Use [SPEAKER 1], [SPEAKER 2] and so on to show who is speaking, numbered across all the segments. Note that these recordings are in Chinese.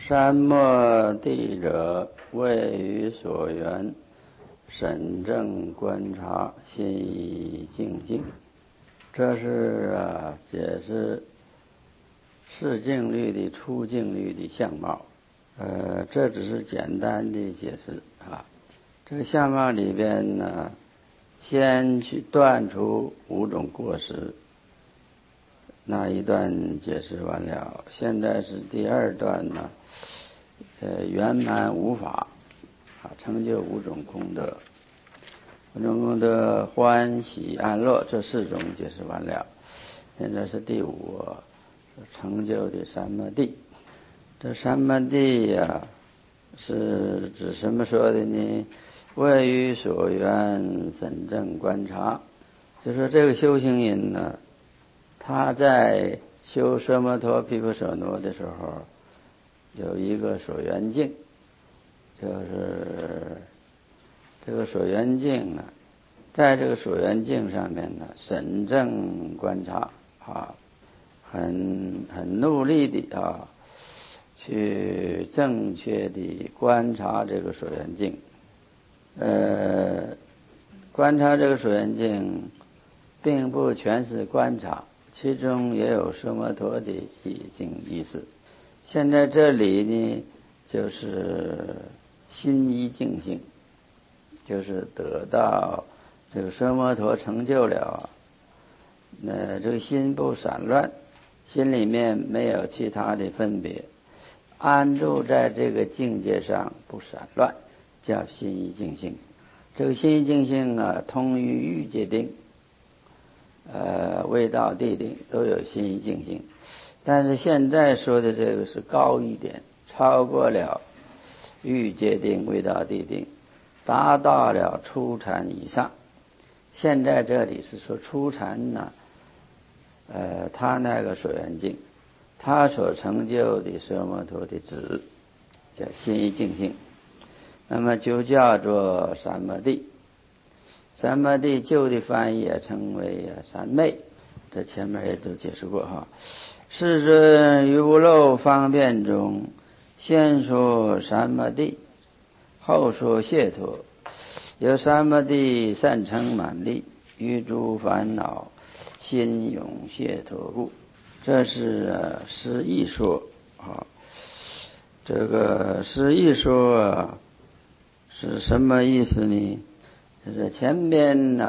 [SPEAKER 1] 三摩地者，位于所缘，审正观察，心意静静。这是解释视境律的出境律的相貌。这只是简单的解释啊。这个相貌里边呢，先去断除五种过失，那一段解释完了。现在是第二段呢，圆满无法成就五种功德。五种功德欢喜安乐，这四种解释完了。现在是第五，成就的三摩地。这三摩地是指什么说的呢？位于所缘，审正观察。就说这个修行人呢，他在修奢摩他毗婆舍那的时候，有一个所缘境，就是这个所缘境在这个所缘境上面呢，审正观察很努力的去正确的观察这个所缘境。观察这个所缘境并不全是观察，其中也有奢摩他的意思。现在这里呢，就是心一静性，就是得到这个奢摩他成就了，这个心不散乱，心里面没有其他的分别，安住在这个境界上不散乱，叫心一静性。这个心一静性通于欲界定，味道地定都有心一静性。但是现在说的这个是高一点，超过了欲界定、味道地定，达到了初禅以上。现在这里是说初禅呢，他那个所缘境，他所成就的奢摩他的止，叫心一静性，那么就叫做三摩地。三摩地旧的翻译也称为三昧，这前面也都解释过哈。世尊于无漏方便中，先说三摩地，后说解脱。由三摩地善成满利，于诸烦恼心永解脱故。这是诗意说这个诗意说是什么意思呢？就是前边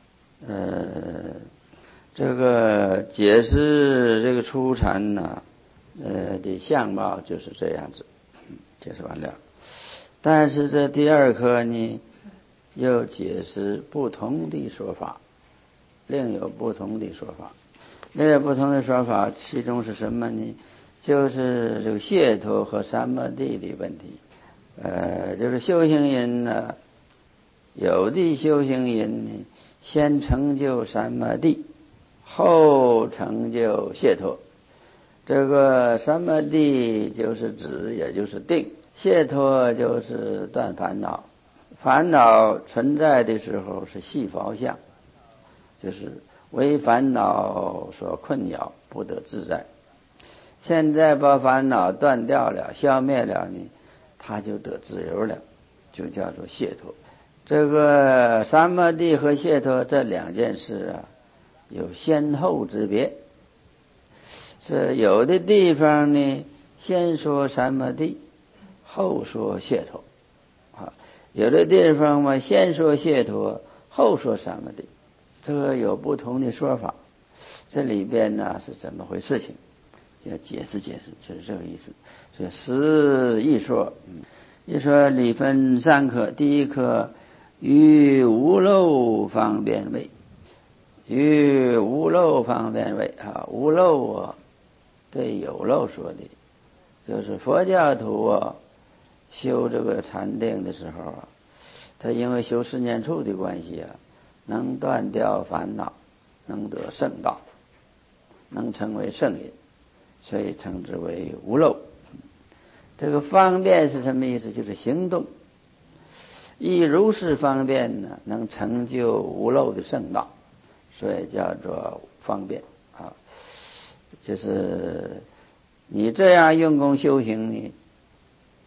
[SPEAKER 1] 这个解释这个初禅的相貌就是这样子，解释完了。但是这第二课呢，又解释不同的说法，另有不同的说法。另有不同的说法，其中是什么呢？就是这个解脱和三摩地的问题。就是修行人呢，有的修行人呢，先成就三摩地，后成就解脱。这个三摩地就是止，也就是定；解脱就是断烦恼。烦恼存在的时候是细胞相，就是为烦恼所困扰，不得自在。现在把烦恼断掉了，消灭了呢，他就得自由了，就叫做解脱。这个三摩地和解脱这两件事有先后之别。是有的地方呢，先说三摩地，后说解脱有的地方嘛，先说解脱，后说三摩地，这个有不同的说法。这里边呢是怎么回事情，就要解释解释，就是这个意思。所以诗一说，一说里分三科，第一科于无漏方便位，于无漏方便位无漏对有漏说的，就是佛教徒修这个禅定的时候他因为修十念处的关系能断掉烦恼，能得圣道，能成为圣人，所以称之为无漏。这个方便是什么意思？就是行动。以如是方便呢，能成就无漏的圣道，所以叫做方便就是你这样用功修行呢，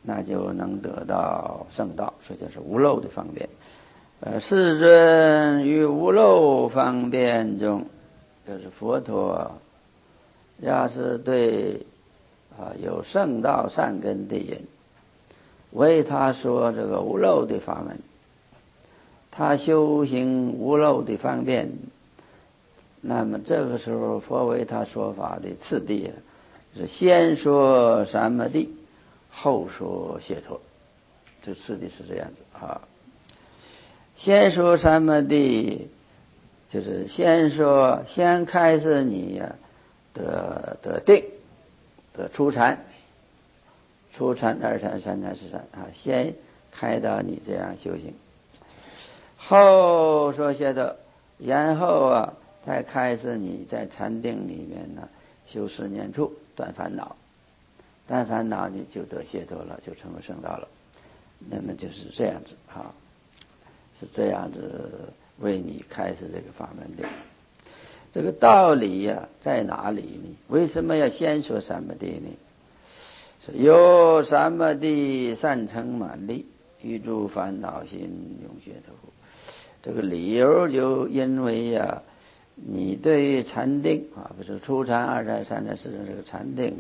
[SPEAKER 1] 那就能得到圣道，所以就是无漏的方便。世尊于无漏方便中，就是佛陀要是对有圣道善根的人，为他说这个无漏的法门，他修行无漏的方便，那么这个时候佛为他说法的次第是先说三摩地，后说解脱，这次第是这样子啊。先说三摩地，就是先开始你得定，得初禅，初禅二禅三禅四禅啊，先开导你这样修行，后说解脱，然后再开始你在禅定里面修四念处，断烦恼，断烦恼你就得解脱了，就成为圣道了。那么就是这样子啊，是这样子为你开始这个法门的。这个道理在哪里呢？为什么要先说三摩地呢？有三摩地善成满力，于诸烦恼心永解脱。这个理由就因为你对于禅定不是初禅二禅三禅四禅这个禅定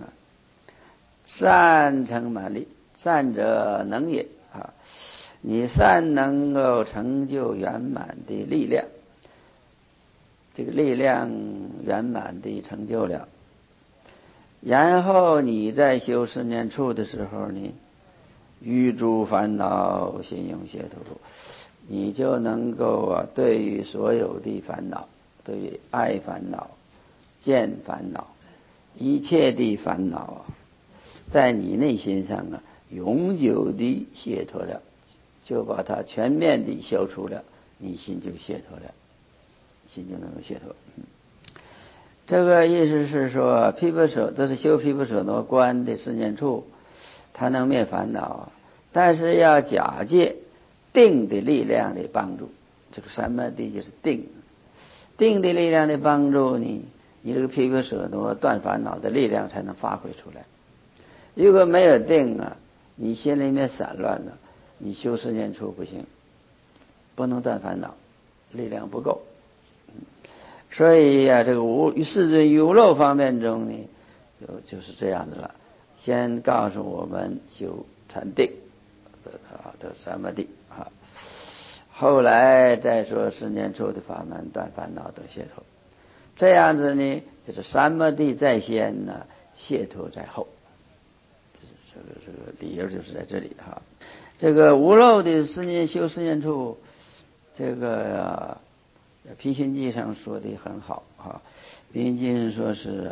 [SPEAKER 1] 善成满力，善者能也你善能够成就圆满的力量，这个力量圆满的成就了，然后你在修四念处的时候呢，于诸烦恼心永解脱，你就能够对于所有的烦恼，对于爱烦恼、见烦恼、一切的烦恼在你内心上永久的解脱了，就把它全面的消除了，你心就解脱了，心就能够解脱。这个意思是说，毗婆舍这是修毗婆舍那观的四念处，它能灭烦恼，但是要假借定的力量的帮助。这个三摩地就是定，定的力量的帮助你这个毗婆舍那断烦恼的力量才能发挥出来。如果没有定你心里面散乱了，你修四念处不行，不能断烦恼，力量不够。所以这个世尊于无漏方面中呢，就是这样子了。先告诉我们修禅定的三摩地后来再说四念处的法门，断烦恼得解脱。这样子呢，就是三摩地在先解脱在后。这个理由就是在这里这个无漏的修四念处，这个毗熏记上说的很好毗熏记说是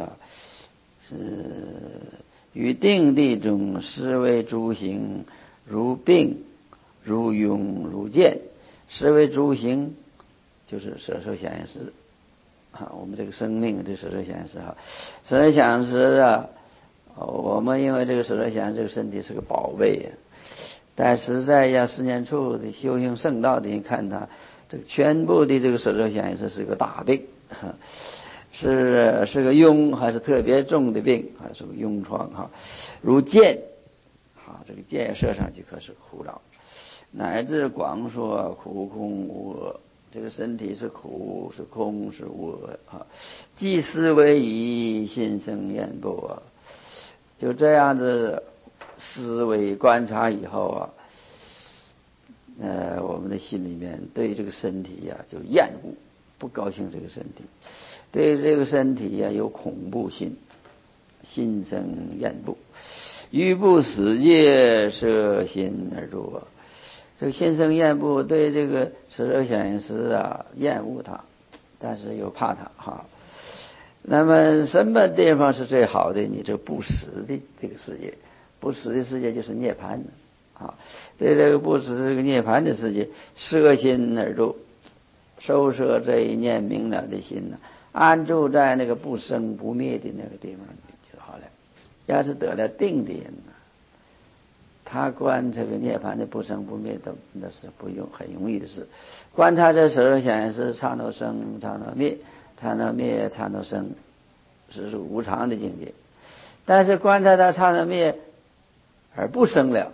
[SPEAKER 1] 于定地中思维诸行，如病如痈如见，思维诸行就是色受想行识我们这个生命的色受想行识色受想行识我们因为这个色受想行识这个身体是个宝贝但实在四念处的修行圣道的人看他这个全部的这个色受想行识是个大病是个痈，还是特别重的病是个痈疮如见这个见射上去可是苦恼，乃至广说苦空无我，这个身体是苦是空是无我既思为疑，心生厌怖就这样子思维观察以后我们的心里面对这个身体就厌恶，不高兴这个身体，对这个身体有恐怖心，心生厌怖，欲不死戒摄心而入这个心生厌怖，对这个色受想行识厌恶它，但是又怕它那么什么地方是最好的？你这不死的这个世界，不死的世界就是涅槃对这个不死这个涅槃的世界，摄心而入，收摄这一念明了的心安住在那个不生不灭的那个地方就好了。要是得了定的人他观这个涅槃的不生不灭的，那是很容易的事。观他这色受想行识刹那生刹那灭，刹那灭刹那生，是无常的境界。但是观察他刹那灭而不生了，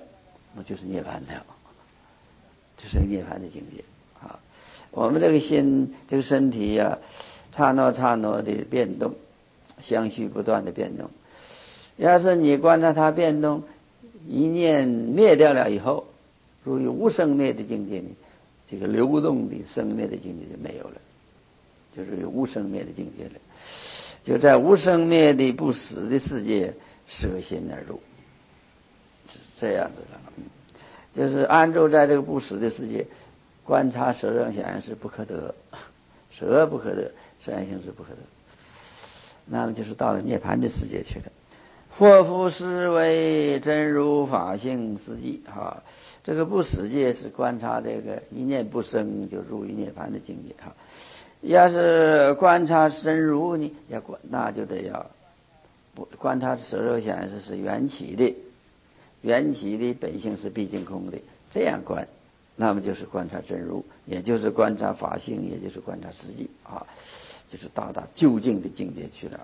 [SPEAKER 1] 那就是涅槃了，这是涅槃的境界啊。我们这个心，这个身体呀，刹那刹那的变动，相续不断的变动。要是你观察它变动，一念灭掉了以后，如有无生灭的境界呢，这个流动的生灭的境界就没有了，就是有无生灭的境界了。就在无生灭的不死的世界，舍心而入，是这样子的。就是安住在这个不死的世界，观察舍人显然是不可得，舍不可得，舍人行是不可得。那么就是到了涅槃的世界去了。或复思维真如法性实际哈，这个不死界是观察这个一念不生就入于涅槃的境界哈。要是观察真如呢，要观那就得要观察舍肉显示是缘起的，缘起的本性是毕竟空的，这样观，那么就是观察真如，也就是观察法性，也就是观察实际啊，就是到达究竟的境界去了。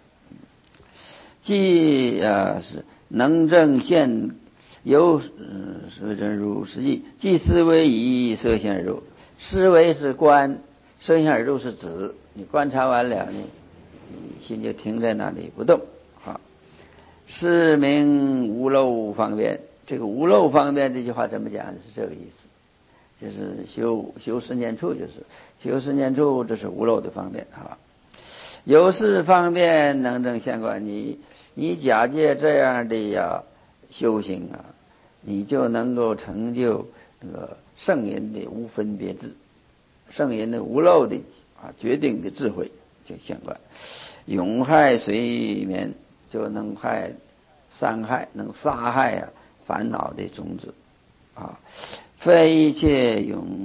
[SPEAKER 1] 即是能证现有是真如实际，即思维以色现而入，思维是观，色现而入是指，你观察完了呢，你心就停在那里不动啊。是名无漏方便，这个无漏方便这句话怎么讲？是这个意思，就是修十念处，就是修十念处，这是无漏的方便啊。有是方便能证现观，你假借这样的修行啊，你就能够成就这个圣人的无分别智，圣人的无漏的决定的智慧就现观，永害随眠，就能伤害能杀害烦恼的种子啊，非一切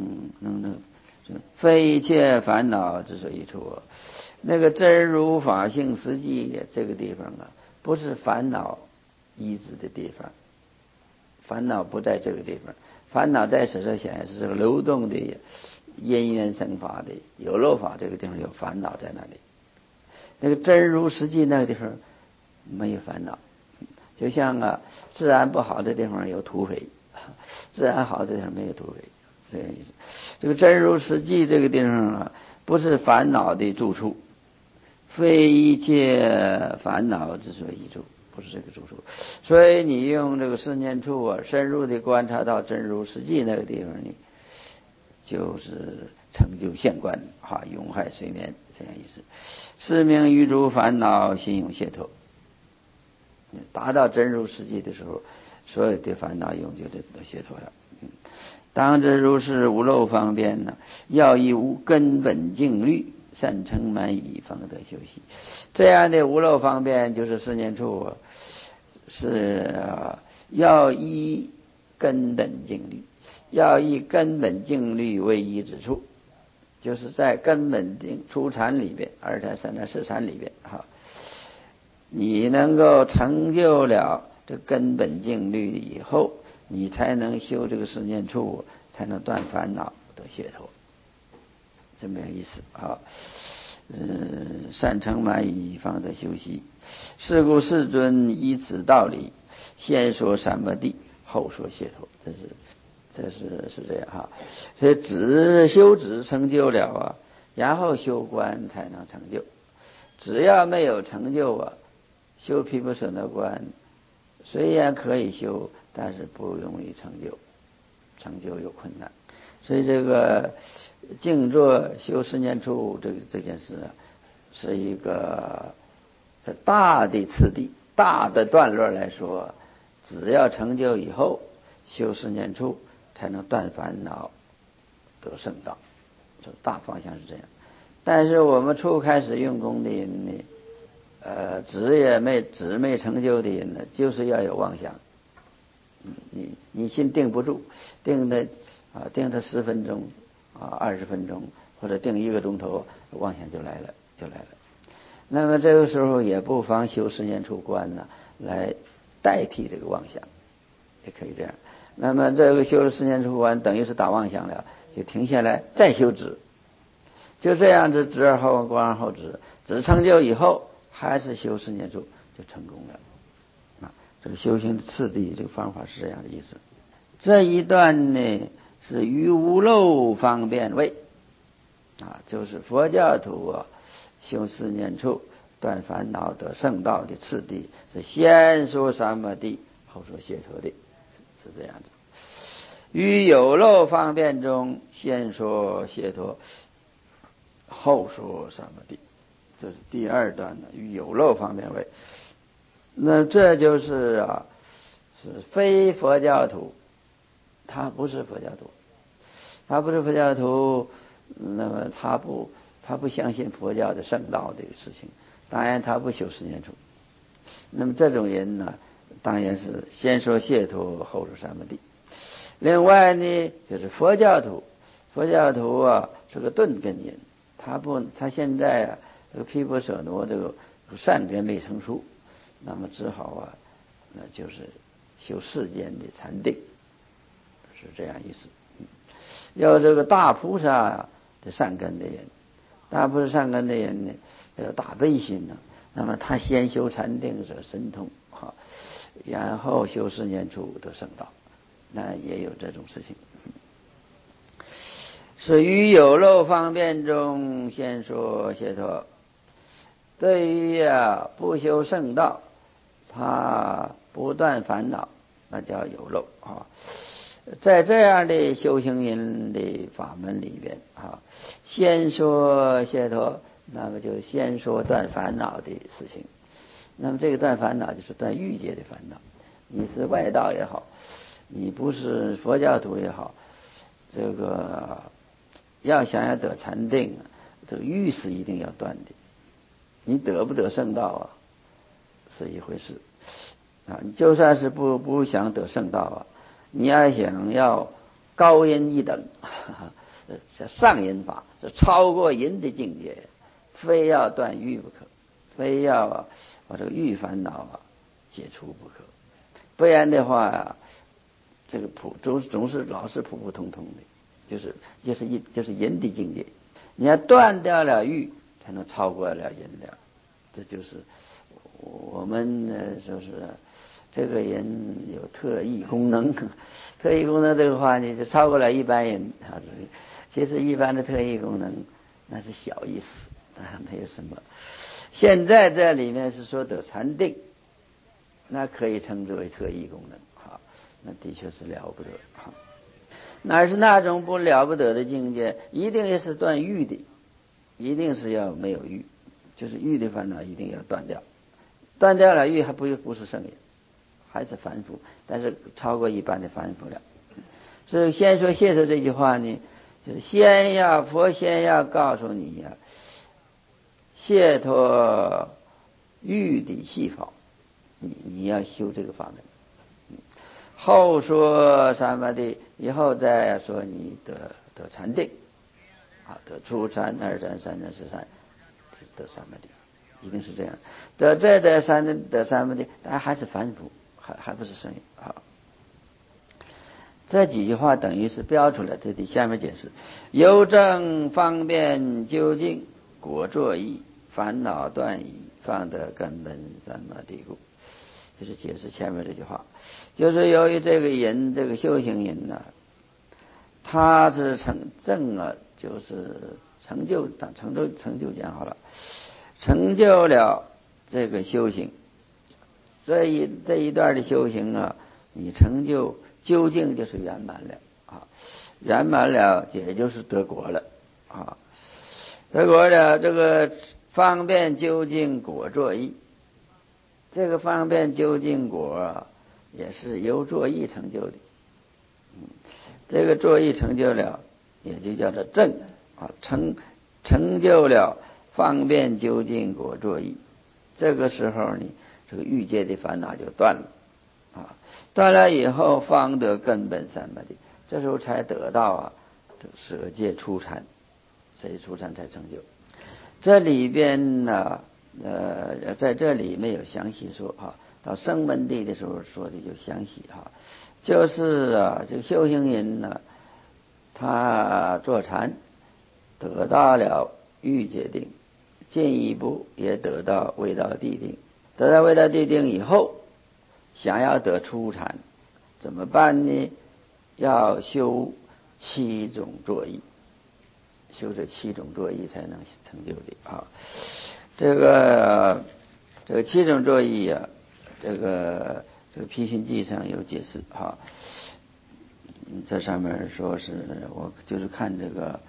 [SPEAKER 1] 非一切烦恼之所以出。那个真如法性实际这个地方啊，不是烦恼依止的地方，烦恼不在这个地方，烦恼在此时显示这个流动的因缘生法的有漏法，这个地方有烦恼在那里。那个真如实际那个地方没有烦恼，就像治安不好的地方有土匪，治安好的地方没有土匪，这个意思。这个真如实际这个地方不是烦恼的住处，非一切烦恼之所以住，不是这个住处。所以你用这个四念处深入的观察到真如实际那个地方呢，就是成就现观永害随眠，这样意思。是名于诸烦恼心永解脱。达到真如实际的时候，所有的烦恼永久的都解脱了。当知如是无漏方便呢，要以无根本净律善成满以方得修习。这样的无漏方便就是四念处，是要依根本净律，要以根本净律为依之处，就是在根本定初禅里边，二禅、三禅、四禅里边你能够成就了这根本净律以后，你才能修这个四念处，才能断烦恼得解脱，这么样意思啊。善成满以方的修习，是故世尊依此道理，先说三摩地，后说解脱，这是这样所以止成就了然后修观才能成就。只要没有成就修毗婆舍那观虽然可以修，但是不容易成就，成就有困难。所以这个静坐修四念处这件事是一个大的次第，大的段落来说，只要成就以后修四念处才能断烦恼得圣道，这大方向是这样。但是我们初开始用功的人呢，止没成就的人呢，就是要有妄想。你心定不住，定的10分钟20分钟，或者定1个钟头，妄想就来了。那么这个时候也不妨修四念处观来代替这个妄想，也可以这样。那么这个修了四念处观，等于是打妄想了，就停下来再修止。就这样子，止而后观，观而后止，止成就以后，还是修四念处就成功了。这个修行的次第，这个方法是这样的意思。 这一段呢是于无漏方便位就是佛教徒修四念处断烦恼得圣道的次第，是先说三摩地后说解脱的，是这样子。于有漏方便中先说解脱后说三摩地，这是第二段的于有漏方便位。那这就是是非佛教徒，他不是佛教徒，那么他不相信佛教的圣道这个事情，当然他不修四念处。那么这种人呢，当然是先说解脱后说三摩地。另外呢，就是佛教徒是个钝根人，他现在这个毗婆舍那这个善根未成熟，那么只好那就是修世间的禅定，是这样意思。要这个大菩萨的善根的人，呢，有大悲心呢，那么他先修禅定者神通然后修四念处得圣道，那也有这种事情。是于有漏方便中先说解脱。对于不修圣道，他不断烦恼，那叫有漏在这样的修行人的法门里边先说解脱，那么就先说断烦恼的事情。那么这个断烦恼就是断欲界的烦恼。你是外道也好，你不是佛教徒也好，这个要得禅定，这个欲是一定要断的。你得不得圣道是一回事你就算是不想得圣道你想要高人一等上人法，这超过人的境界，非要断欲不可，非要把这个欲烦恼解除不可，不然的话这个总是老是普普通通的，就是人的境界。你要断掉了欲，才能超过了人了。这就是我们说是这个人有特异功能，特异功能这个话呢，就超过了一般人其实一般的特异功能那是小意思，没有什么。现在这里面是说得禅定，那可以称之为特异功能那的确是了不得哪是那种不了不得的境界，一定也是断欲的，一定是要没有欲，就是欲的烦恼一定要断掉，断掉了欲还不是圣人，还是凡夫，但是超过一般的凡夫了。所以先说解脱这句话呢，就是佛先要告诉你解脱欲的细法，你要修这个法门。后说三摩地，以后再说你得禅定得初禅、二禅、三禅、四禅，得三摩地，一定是这样。得三摩地，但还是凡夫，还不是圣人这几句话等于是标出来，这里下面解释：由正方便究竟，果作意，烦恼断已，方得根本三摩地故。就是解释前面这句话，就是由于这个人，这个修行人他是成就是成就讲好了，成就了这个修行，这一段的修行你成就究竟就是圆满了圆满了也就是得果了得果了，这个方便究竟果作意。这个方便究竟果也是由作意成就的这个作意成就了，也就叫做正成就了方便究竟果作意。这个时候呢，这个欲界的烦恼就断了断了以后方得根本三摩地，这时候才得到这舍戒初禅，所以初禅才成就。这里边呢在这里没有详细说到声闻地的时候说的就详细就是这个修行人呢，他坐禅得到了欲界定，进一步也得到未到地定，得到未到地定以后，想要得初禅怎么办呢？ 要修7种作意，修这7种作意才能成就的啊。这个7种作意啊，这个批训记上有解释哈。这上面说是我就是看这个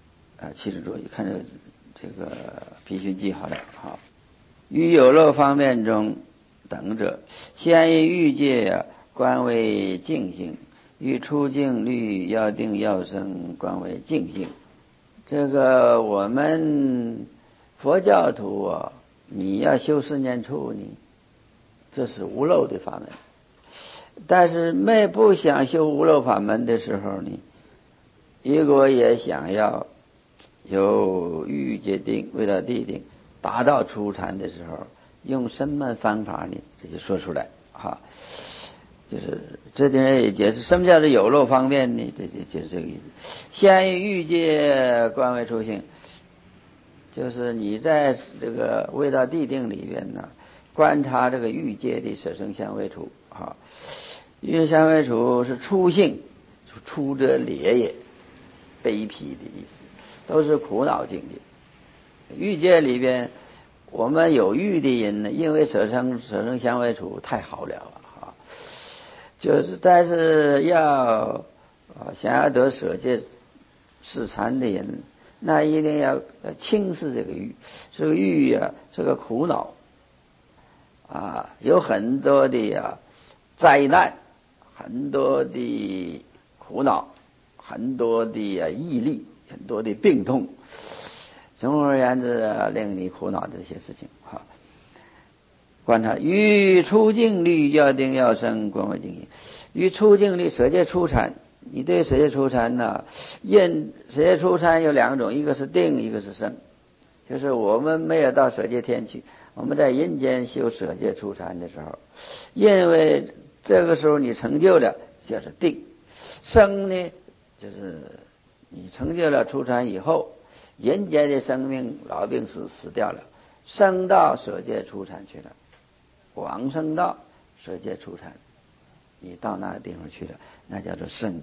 [SPEAKER 1] 7种作意，看这个批训记好了好。于有漏方面中等者，先于欲界观为净性，于出境律要定要生观为净性。这个我们佛教徒啊，你要修4念处，你这是无漏的法门。但是不想修无漏法门的时候呢，如果也想要有欲界定、为了地定达到初禅的时候，用什么方法呢？这就说出来哈。就是这点也解释什么叫做有漏方面呢？这就是这个意思。先于欲界观为初性，就是你在这个未到地定里边呢，观察这个欲界的色声香味触啊。欲香味触是初性，出者劣也，悲辟的意思，都是苦恼境界。欲界里边，我们有欲的人呢，因为色声香味触太好了啊，就是但是想要得舍戒示禅的人，那一定要轻视这个欲。这个欲啊，是个苦恼啊，有很多的灾难，很多的苦恼，很多的毅力，很多的病痛，总而言之令你苦恼这些事情哈。观察于出境律要定要生观为净性，于出境律舍戒初禅，你对舍戒初禅呢，舍戒初禅有2种，一个是定，一个是生。就是我们没有到舍戒天去，我们在阴间修舍戒初禅的时候，因为这个时候你成就了就是定。生呢，就是你成就了初禅以后，人间的生命老病死掉了，升到舍戒初禅去了，往生到舍戒初禅，你到那个地方去了，那叫做生。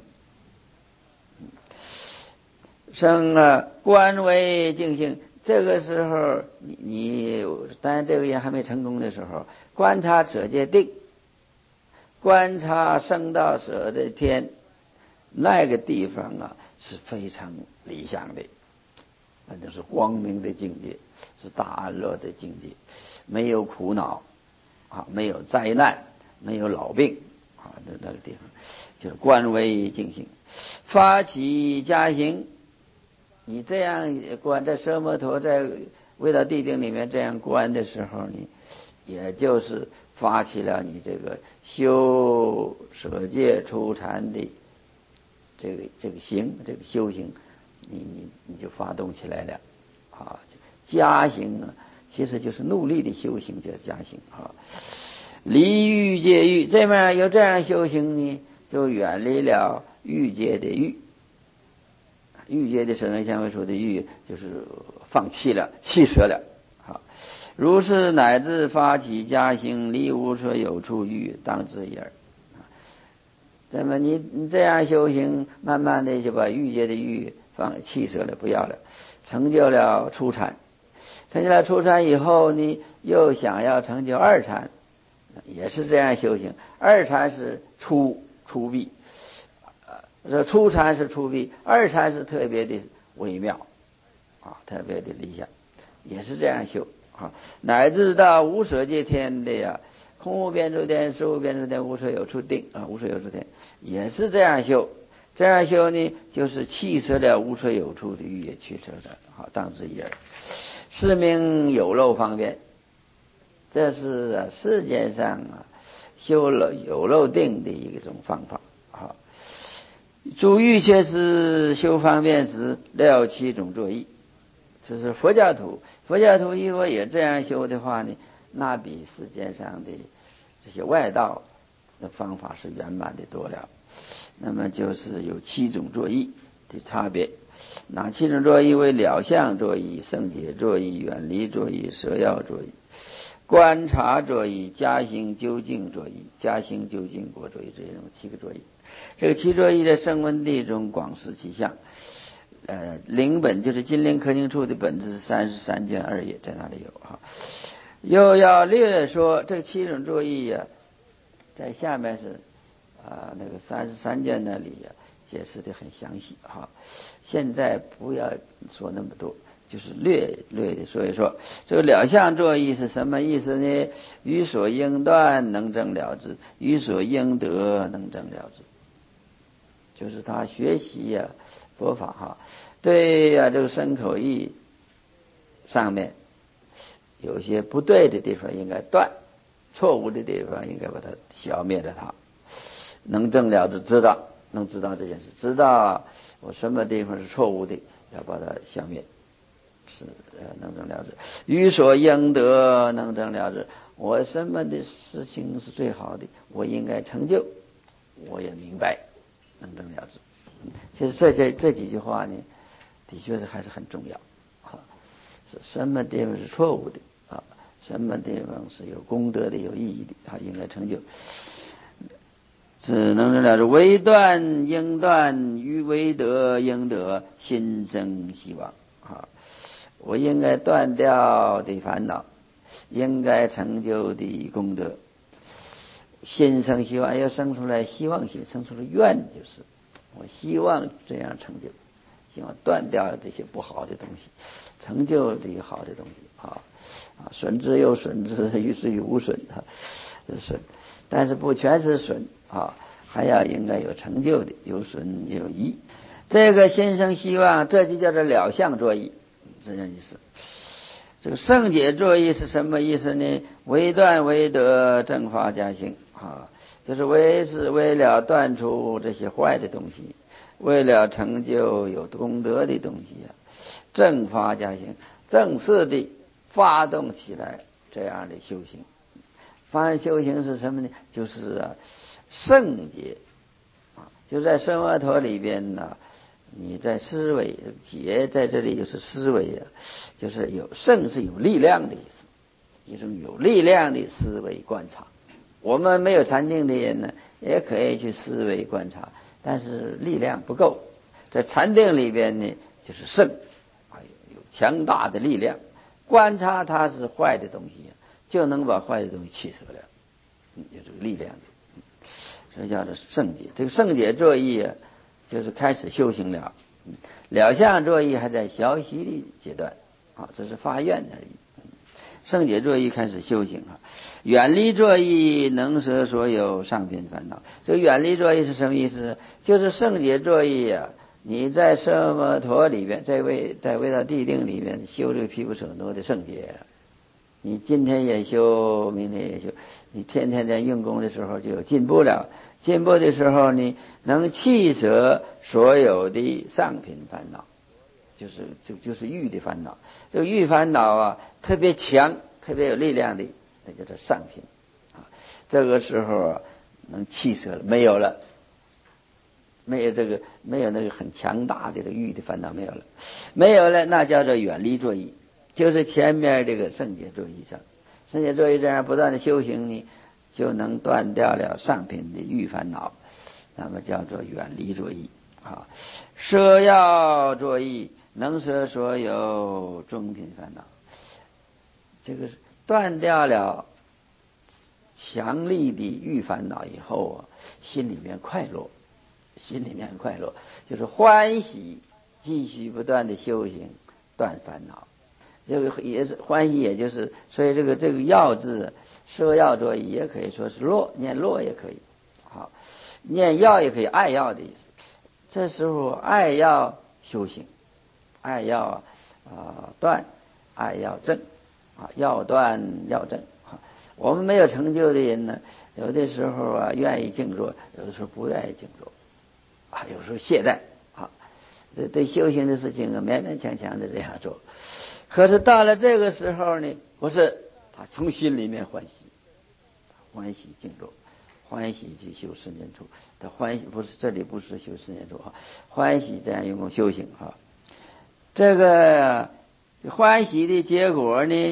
[SPEAKER 1] 生观为净性，这个时候你当然这个也还没成功的时候，观察舍戒定，观察升到舍的天，那个地方啊是非常理想的，那就是光明的境界，是大安乐的境界，没有苦恼啊，没有灾难，没有老病啊，那个地方就是观为净性。发起加行，你这样观，在奢摩陀在未到地定里面这样观的时候，你也就是发起了你这个修舍戒初禅的这个行，这个修行，你就发动起来了啊。加行呢，其实就是努力的修行，叫加行啊。离欲界欲，这面有这样修行呢，就远离了欲界的欲。欲界的色声香味触的欲，就是放弃了，弃舍了。好，如是乃至发起加行，离无所有处欲，当知一耳。那么你这样修行，慢慢的就把欲界的欲弃舍了，不要了，成就了初禅。成就了初禅以后呢，又想要成就二禅，也是这样修行。二禅是初毕，初禅是初毕，二禅是特别的微妙啊，特别的理想，也是这样修啊。乃至到无舍界天的空无边处天、实无边处天、无所有处定啊，无所有处天也是这样修。这样修呢，就是弃舍了无所有处的欲也去舍了，好，当知一耳。是名有漏方便，这是世界上修了有漏定的一种方法啊。诸欲切是修方便时，料7种作意。这是佛教徒如果也这样修的话呢，那比世界上的这些外道的方法是圆满的多了。那么就是有7种作意的差别。哪7种作意为了相作意、胜解作意、远离作意、舍要作意。 观察着意，加行究竟着意，加行究竟果着意，这种7个着意。这个7着意在声闻地中广示其相。灵本就是金灵科经处的本质是33卷2页，在哪里有哈？又要略说这7种着意呀，在下面是那个33卷那里呀解释的很详细哈。现在不要说那么多，就是略的说一说。这个了相着意是什么意思呢？于所应断能证了之，于所应得能证了之。就是他学习呀佛法哈，对呀这个身口意上面有些不对的地方应该断，错误的地方应该把它消灭了它，能证了之，能知道这件事，知道我什么地方是错误的，要把它消灭，是能证了之。于所应得能证了之，我什么的事情是最好的，我应该成就，我也明白，能证了之。其实这几句话呢，的确是还是很重要啊。是什么地方是错误的啊？什么地方是有功德的、有意义的啊？应该成就。是能证了之，为断应断，于为得应得，心生希望啊！我应该断掉的烦恼，应该成就的功德，心生希望，要生出来希望心，生出来愿，就是我希望这样成就，希望断掉这些不好的东西，成就这些好的东西损之又损之，于是于无损损，但是不全是损还要应该有成就的，有损有益。这个心生希望，这就叫做了相着意，这样意思。这个圣解着意是什么意思呢？为断为得正法加行就是为了断除这些坏的东西，为了成就有功德的东西正法加行，正式的发动起来这样的修行。发生修行是什么呢？就是圣解就在生阿陀里边呢，你在思维，解在这里就是思维就是有圣是有力量的意思，一种有力量的思维观察。我们没有禅定的人呢，也可以去思维观察，但是力量不够。在禅定里边呢，就是圣有强大的力量，观察它是坏的东西，就能把坏的东西去除了，有这个力量的。所以叫做圣解。这个圣解着意就是开始修行了。了相着意还在学习的阶段这是发愿而已。圣解着意开始修行远离着意能舍所有上品烦恼。这个远离着意是什么意思？就是圣解着意你在奢摩陀里边，在未到地定里面修这个毗婆舍那的圣解，你今天也修，明天也修，你天天在用功的时候就有进步了。进步的时候你能弃舍所有的上品烦恼，就是欲的烦恼。这个欲烦恼特别强，特别有力量的，那叫做上品这个时候能弃舍了，没有了，没有那个很强大的这个欲的烦恼没有了，那叫做远离着意，就是前面这个圣解着意上。圣解着意这样不断的修行呢，就能断掉了上品的欲烦恼，那么叫做远离着意舍要着意能舍所有中品烦恼。这个断掉了强力的欲烦恼以后心里面快乐，就是欢喜，继续不断的修行，断烦恼。这个也是欢喜，也就是所以这个要字舍要着意也可以说是乐，念乐也可以念要也可以，爱要的意思。这时候爱要修行，爱要断，爱要正要断要正我们没有成就的人呢，有的时候愿意静坐，有的时候不愿意静坐有时候懈怠对修行的事情勉勉强强的这样做。可是到了这个时候呢，不是他从心里面欢喜静坐，欢喜去修四念处。他欢喜不是这里不是修四念处欢喜这样用功修行这个欢喜的结果呢，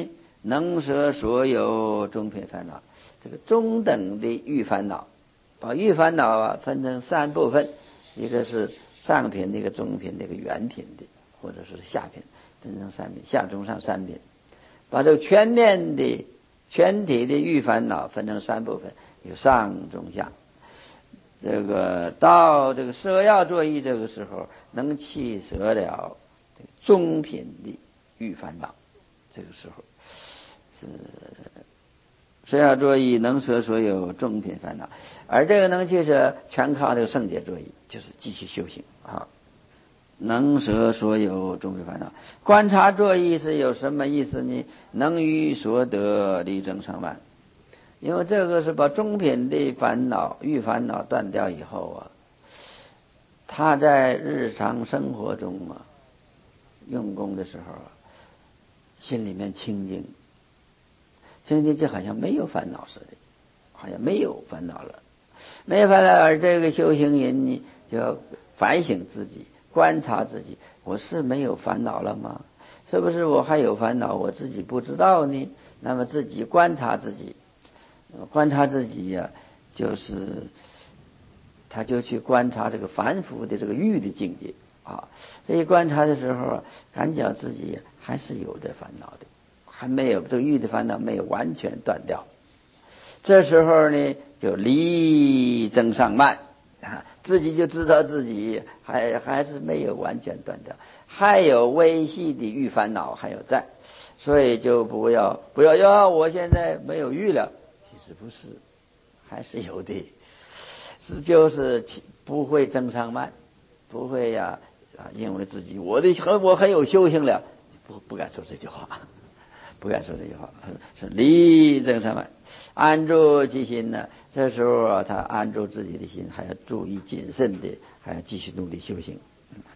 [SPEAKER 1] 能舍所有中品烦恼。这个中等的欲烦恼，把欲烦恼分成3部分，一个是上品的，一个中品的，一个原品的，或者是下品，分成3品，下中上3品。把这个全体的欲烦恼分成3部分，有上中下。这个到这个舍药作意这个时候，能弃舍了这个中品的欲烦恼，这个时候是舍药作意能舍所有中品烦恼。而这个能弃舍全靠这个圣解作意，就是继续修行啊。能舍所有中品烦恼，观察作意是有什么意思呢？能于所得力争上慢。因为这个是把中品的烦恼欲烦恼断掉以后他在日常生活中用功的时候心里面清净就好像没有烦恼似的，好像没有烦恼了，没有烦恼。而这个修行人呢，就要反省自己，观察自己，我是没有烦恼了吗？是不是我还有烦恼，我自己不知道呢？那么自己观察自己就是他就去观察这个凡夫的这个欲的境界这一观察的时候感觉自己还是有这烦恼的，还没有这个欲的烦恼没有完全断掉。这时候呢，就力争上慢自己就知道自己还是没有完全断掉，还有微细的欲烦恼还有在，所以就不要我现在没有欲了，其实不是，还是有的，就是不会争上慢，不会因为自己我很有修行了，不敢说这句话，不敢说这句话，是力争上慢，安住其心呢。这时候他安住自己的心，还要注意谨慎的，还要继续努力修行。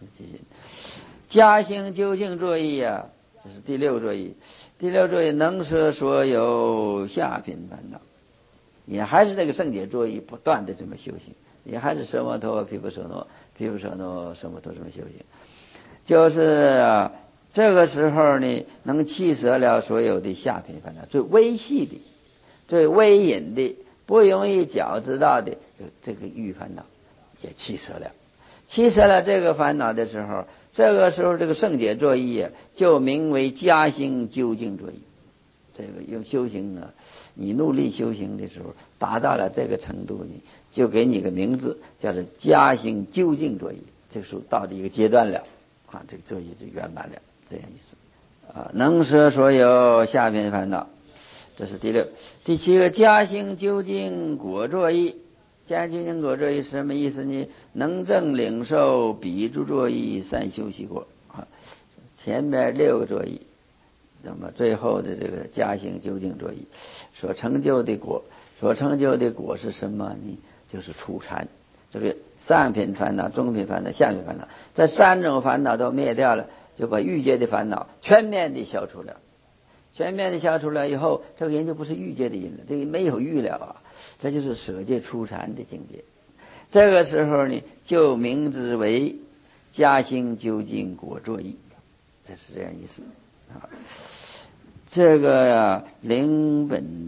[SPEAKER 1] 加行究竟作意这是第6作意。第6作意能舍所有下品烦恼，也还是这个圣解作意不断的这么修行，也还是舍摩托毗婆舍那舍摩托这么修行，就是这个时候呢，能弃舍了所有的下品烦恼，最微细的最微隐的不容易觉知到的就这个欲烦恼也弃舍了这个烦恼的时候，这个时候这个圣解作意就名为加行究竟作意。这个用修行你努力修行的时候达到了这个程度呢，就给你个名字叫做加行究竟作意，这个时候到了一个阶段了这个作意就圆满了，这样意思能舍所有下品烦恼，这是第6。第7个加行究竟果作意。加行究竟果作意是什么意思呢？能证领受彼诸作意3修习果前面6个作意，那么最后的这个加行究竟作意所成就的果是什么呢？就是除禅。这个上品烦恼、中品烦恼、下品烦恼，这3种烦恼都灭掉了，就把欲界的烦恼全面的消除了。全面的消除了以后，这个人就不是欲界的人了，这个没有欲了这就是舍界出禅的境界。这个时候呢，就名之为加行究竟果作意，这是这样意思这个灵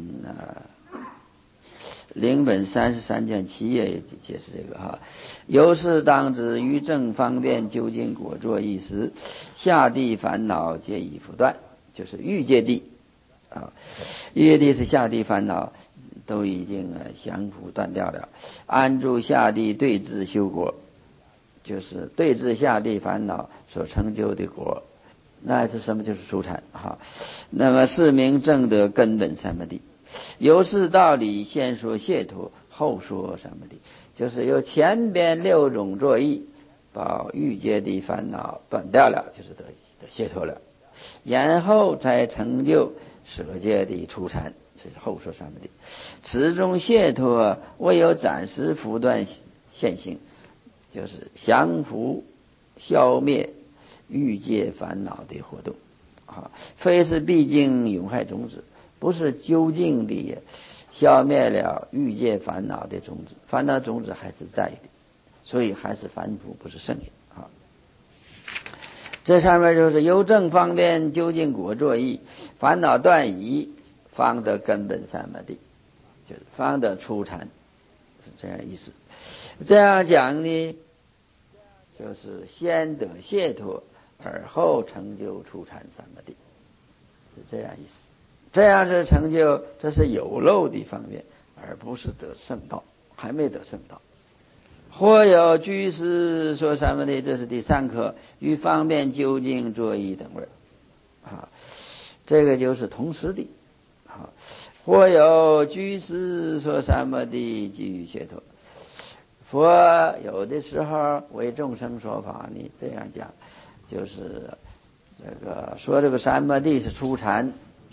[SPEAKER 1] 本33卷7页解释这个由是当知于正方便究竟果作意时，下地烦恼皆已复断，就是欲界地欲界地是下地烦恼都已经降伏断掉了。安住下地对治修果，就是对治下地烦恼所成就的果，那是什么？就是出禅那么是名正得根本三摩地。由是道理先说解脱，后说三摩地，就是由前边6种作意把欲界的烦恼断掉了，就是得解脱了，然后才成就舍界的出禅，这是后说三摩地。此中解脱唯有暂时伏断现行，就是降伏消灭欲界烦恼的活动非是毕竟永害种子，不是究竟的消灭了欲界烦恼的种子，烦恼种子还是在的，所以还是凡夫，不是圣人这上面就是由正方便究竟果作意，烦恼断已，方得根本三摩地，就是方得初禅，是这样意思。这样讲呢，就是先得解脱，而后成就初禅三摩地，是这样意思。这样是成就，这是有漏的方面，而不是得圣道，还没得圣道。或有居士说三摩地，这是第三课，与方便究竟作意等味啊，这个就是同时的啊。或有居士说三摩地即于解脱，佛有的时候为众生说法呢，这样讲，就是这个说这个三摩地是初禅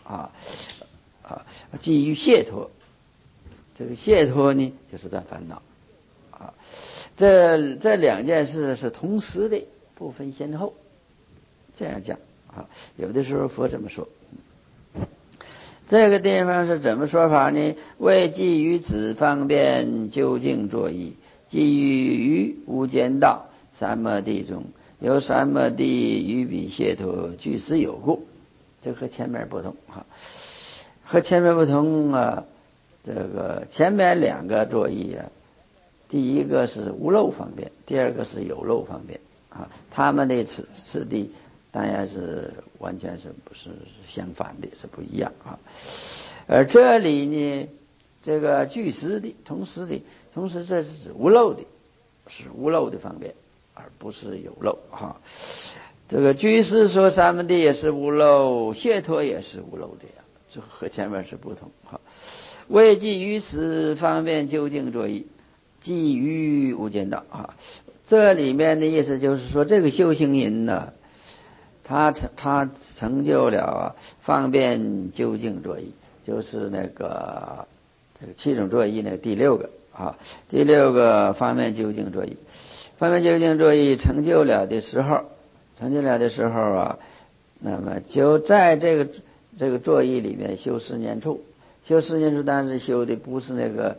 [SPEAKER 1] 基于解脱，这个解脱呢就是断烦恼啊。这两件事是同时的，不分先后，这样讲啊。有的时候佛这么说。这个地方是怎么说法呢？为基于此方便究竟作意，基于无间道三摩地中，由三摩地与彼解脱俱实有故。这和前面不同啊，和前面不同啊。这个前面两个作意啊，第一个是无漏方便，第二个是有漏方便啊。他们的次第当然是完全是不是相反的，是不一样啊。而这里呢，这个俱实的，同时这是无漏的，是无漏的方便，而不是有漏哈。这个居士说三摩地也是无漏，解脱也是无漏的呀，这和前面是不同哈。为基于此方便究竟作意，基于无间道啊。这里面的意思就是说，这个修行人呢，他成就了方便究竟作意，就是那个这个七种作意那个第六个啊，第六个方便究竟作意。方便究竟作意成就了的时候啊，那么就在这个作意里面修十年处。修十年处，但是修的不是那个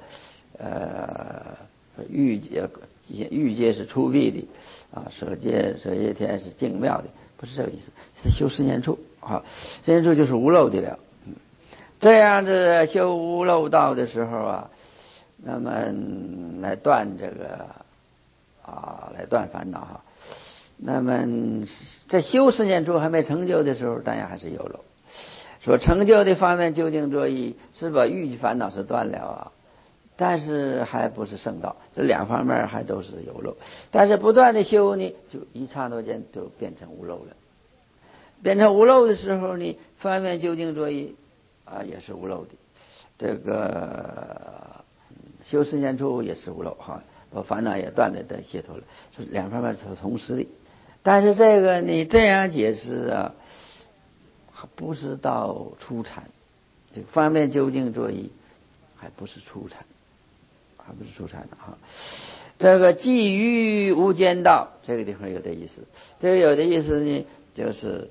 [SPEAKER 1] 欲界是出闭的啊，舍界天是净妙的，不是这个意思，是修十年处啊。十年处就是无漏的了。这样子修无漏道的时候啊，那么来断这个来断烦恼哈。那么在修十年处还没成就的时候，当然还是有漏。所成就的方面究竟作意是把欲界烦恼是断了啊，但是还不是圣道，这两方面还都是有漏。但是不断的修呢，就一刹那间就变成无漏了。变成无漏的时候呢，方面究竟作意也是无漏的。这个修十年处也是无漏哈，把烦恼也断了，的解脱了，是两方面是同时的。但是这个你这样解释啊，不是到初禅，这个方便究竟作意还不是初禅，的哈。这个基于无间道，这个地方有的意思。这个有的意思呢，就是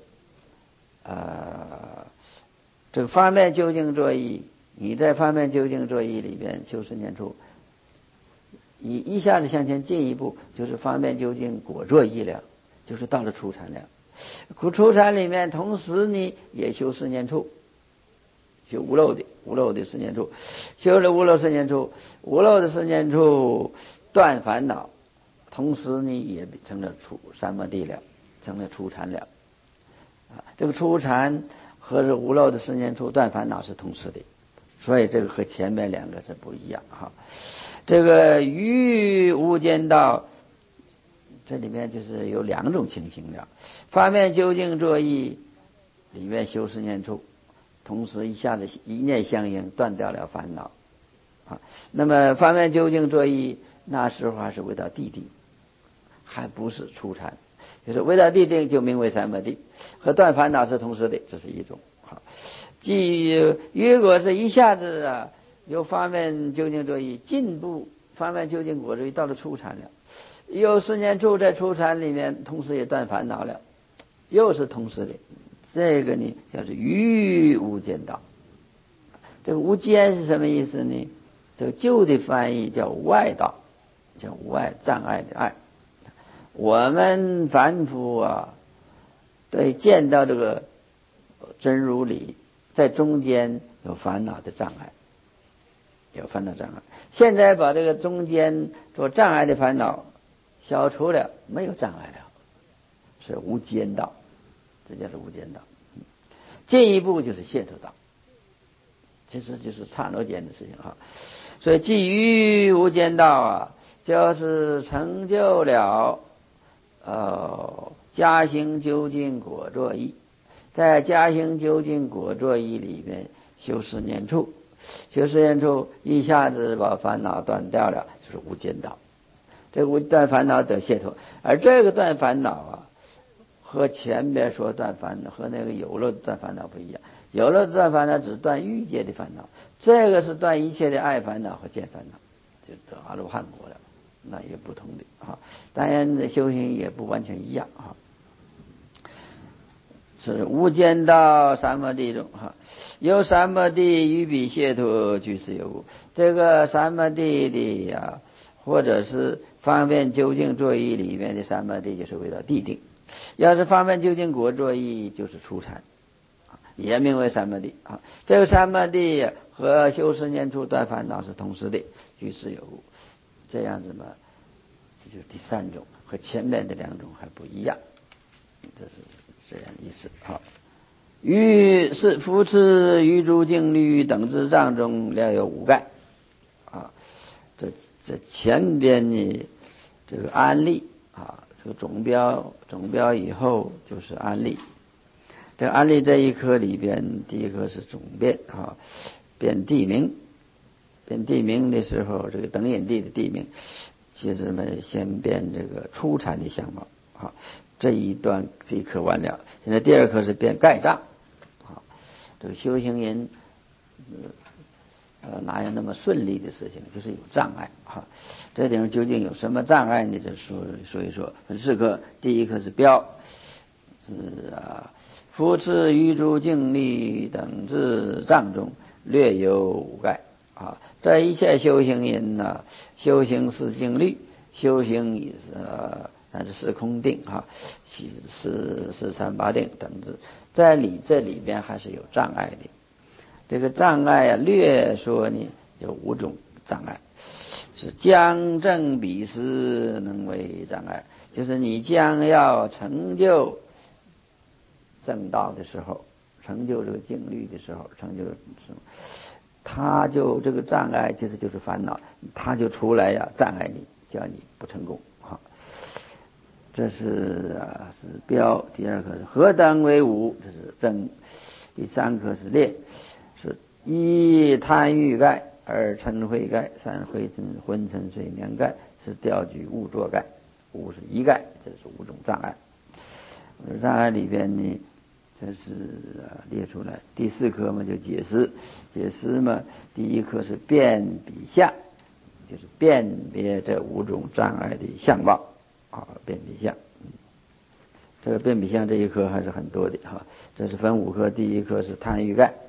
[SPEAKER 1] 这个方便究竟作意，你在方便究竟作意里边修十年处，一下子向前进一步，就是方便究竟果作意了，就是到了初禅了。初禅里面同时呢也修十年处，修无漏的十年处，修了无漏十年处，无漏的十年处断烦恼，同时呢也成了三摩地了，成了初禅了这个初禅和这无漏的十年处断烦恼是同时的，所以这个和前面两个是不一样哈。这个于无间道，这里面就是有两种情形的。方便究竟作意里面修十年处，同时一下子一念相应断掉了烦恼那么方便究竟作意那时候还是为到地定，还不是初禅，就是为到地定就名为三摩地，和断烦恼是同时的，这是一种基于如果是一下子由方便究竟作意进步，方便究竟果作意到了初禅了，有十年处在初禅里面同时也断烦恼了，又是同时的。这个呢叫做于无间道。这个无间是什么意思呢？这个旧的翻译叫外道，叫无碍障碍的碍。我们凡夫对，见到这个真如理，在中间有烦恼的障碍，有烦恼障碍。现在把这个中间做障碍的烦恼消除了，没有障碍了，是无间道，这叫做无间道。进一步就是解脱道，其实就是刹那间的事情哈。所以基于无间道啊，就是成就了加行究竟果作意。在加行究竟果作意里面修十念处，修十念处一下子把烦恼断掉了，就是无间道。这个断烦恼得解脱，而这个断烦恼啊，和前边说断烦恼和那个有漏断烦恼不一样。有漏断烦恼只断欲界的烦恼，这个是断一切的爱烦恼和见烦恼，就得阿罗汉果了，那也不同的啊。当然修行也不完全一样啊。是无间道三摩地中哈，有三摩地于彼解脱居士有故。这个三摩地里呀，或者是方便究竟作意里面的三摩地，就是为了地定。要是方便究竟果作意，就是初禅，也名为三摩地啊。这个三摩地和修十念处断烦恼是同时的，居士有故。这样子嘛，这就是第三种，和前面的两种还不一样，这是这样意思。好，于是扶持于诸境律等之障中料有五盖啊。这前边呢，这个安立啊，这个总标以后就是安立。这个安立这一科里边，第一科是总变啊，变地名。变地名的时候，这个等引地的地名，其实呢先变这个初禅的相貌啊。这一科完了，现在第二科是变盖障啊。这个修行人哪有那么顺利的事情，就是有障碍啊。这地方究竟有什么障碍呢？就说一说。分四科，第一科是标，是扶持于诸境律等之障中略有五盖啊。这一切修行人呢，修行是境律，修行也是但是空定啊，是三八定等之，在这里边还是有障碍的。这个障碍啊，略说呢有五种障碍，是将正彼时能为障碍，就是你将要成就正道的时候，成就这个境律的时候，成就什么，他就这个障碍就是烦恼，他就出来呀障碍你，叫你不成功哈。这是标。第二个是何等为五，这是正。第三个是列，是一贪欲盖，二嗔恚盖，三昏沉睡眠盖，四调举误作盖，五是一盖。这是五种障碍。障碍里边呢，这是列出来。第四科嘛就解释嘛，第一科是辨比相，就是辨别这五种障碍的相貌啊，辨比相。这个辨比相这一科还是很多的哈。这是分五科，第一科是贪欲盖。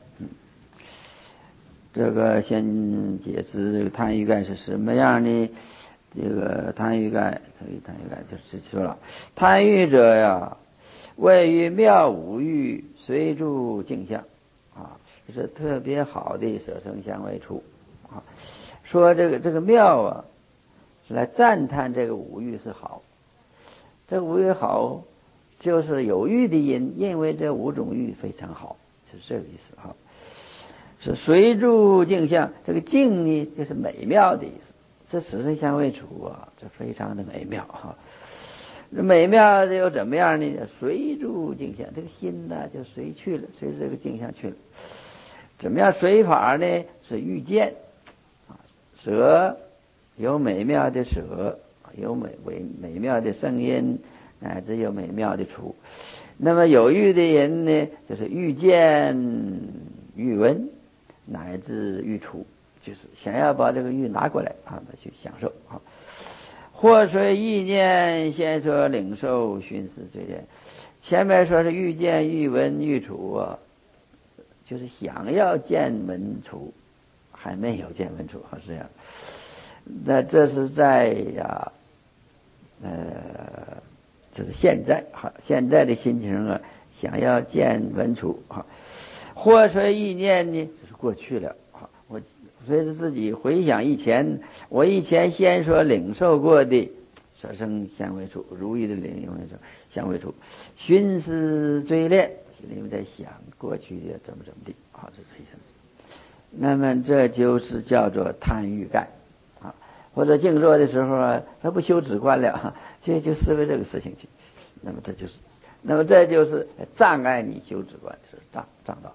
[SPEAKER 1] 这个先解释这个贪欲盖是什么样呢？这个贪欲盖就是说了，贪欲者呀，位于妙五欲随住镜像啊，就是特别好的舍生相位处啊。说这个妙啊，是来赞叹这个五欲是好，这个五欲好，就是有欲的人认为这五种欲非常好，就是这个意思哈。是随住镜像，这个镜呢就是美妙的意思。这舍生相位处啊，这非常的美妙哈。美妙的又怎么样呢？随住镜像，这个心呢就随去了，随着这个镜像去了。怎么样随法呢？是遇见舍有美妙的舍，有美妙的声音，乃至有美妙的处。那么有欲的人呢，就是遇见欲闻，乃至欲处，就是想要把这个欲拿过来去享受啊。或随意念先说领受寻思追恋，前面说是欲见欲闻欲处啊，就是想要见闻处，还没有见闻处，是这样。那这是在这是现在现在的心情啊，想要见文处或随意念呢，就是过去了我随着自己回想以前，我以前先所领受过的所生相为处，如意的领用相为处，寻思追恋，心里面在想过去的怎么的这是一生。那么这就是叫做贪欲盖或者静坐的时候啊，他不修止观了，就思维这个事情去，那么这就是障碍你修止观，是障道。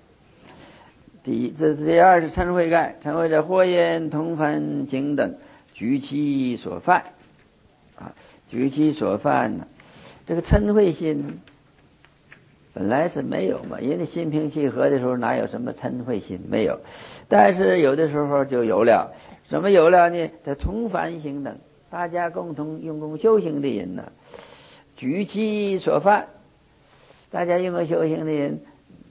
[SPEAKER 1] 第二是嗔恚盖，嗔恚者或因同分行等举其所犯举其所犯呢，这个嗔恚心本来是没有嘛，因为心平气和的时候哪有什么嗔恚心，没有。但是有的时候就有了，什么有了呢？这同凡行等，大家共同用功修行的人呢，举其所犯，大家用功修行的人，